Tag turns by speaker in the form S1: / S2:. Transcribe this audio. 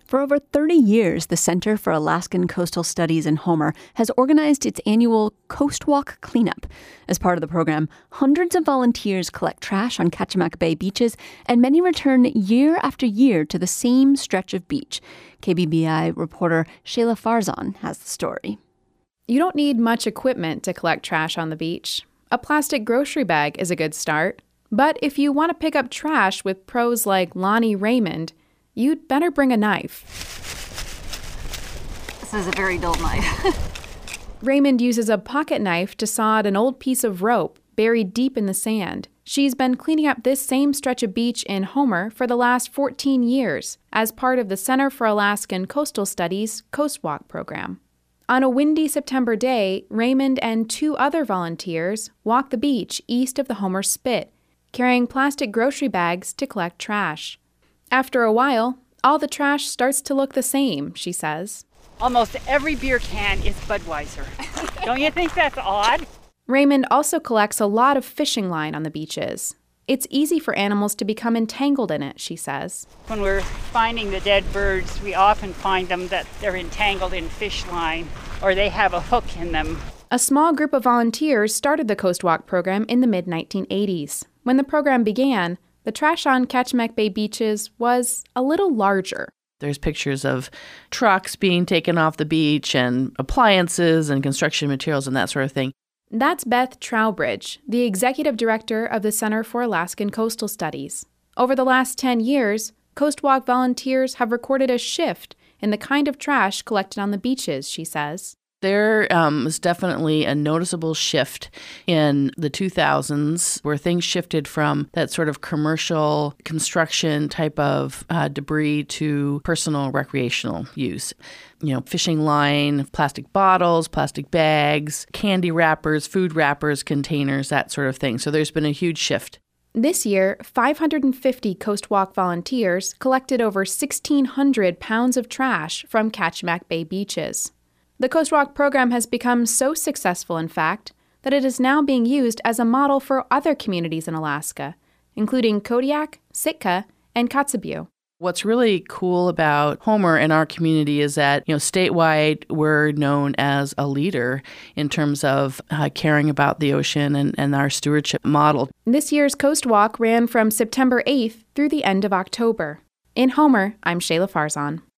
S1: For over 30 years, the Center for Alaskan Coastal Studies in Homer has organized its annual Coast Walk Cleanup. As part of the program, hundreds of volunteers collect trash on Kachemak Bay beaches, and many return year after year to the same stretch of beach. KBBI reporter Shayla Farzan has the story.
S2: You don't need much equipment to collect trash on the beach. A plastic grocery bag is a good start. But if you want to pick up trash with pros like Lonnie Raymond, you'd better bring a knife.
S3: This is a very dull knife.
S2: Raymond uses a pocket knife to saw out an old piece of rope buried deep in the sand. She's been cleaning up this same stretch of beach in Homer for the last 14 years as part of the Center for Alaskan Coastal Studies Coast Walk program. On a windy September day, Raymond and 2 other volunteers walk the beach east of the Homer Spit, carrying plastic grocery bags to collect trash. After a while, all the trash starts to look the same, she says.
S4: Almost every beer can is Budweiser. Don't you think that's odd?
S2: Raymond also collects a lot of fishing line on the beaches. It's easy for animals to become entangled in it, she says.
S4: When we're finding the dead birds, we often find them that they're entangled in fish line or they have a hook in them.
S2: A small group of volunteers started the Coast Walk program in the mid-1980s. When the program began, the trash on Kachemak Bay beaches was a little larger.
S5: There's pictures of trucks being taken off the beach and appliances and construction materials and that sort of thing.
S2: That's Beth Trowbridge, the executive director of the Center for Alaskan Coastal Studies. Over the last 10 years, Coast Walk volunteers have recorded a shift in the kind of trash collected on the beaches, she says.
S5: There was definitely a noticeable shift in the 2000s where things shifted from that sort of commercial construction type of debris to personal recreational use. You know, fishing line, plastic bottles, plastic bags, candy wrappers, food wrappers, containers, that sort of thing. So there's been a huge shift.
S2: This year, 550 Coast Walk volunteers collected over 1,600 pounds of trash from Kachemak Bay beaches. The Coast Walk program has become so successful, in fact, that it is now being used as a model for other communities in Alaska, including Kodiak, Sitka, and Kotzebue.
S5: What's really cool about Homer and our community is that, statewide, we're known as a leader in terms of caring about the ocean and our stewardship model.
S2: This year's Coast Walk ran from September 8th through the end of October. In Homer, I'm Shayla Farzan.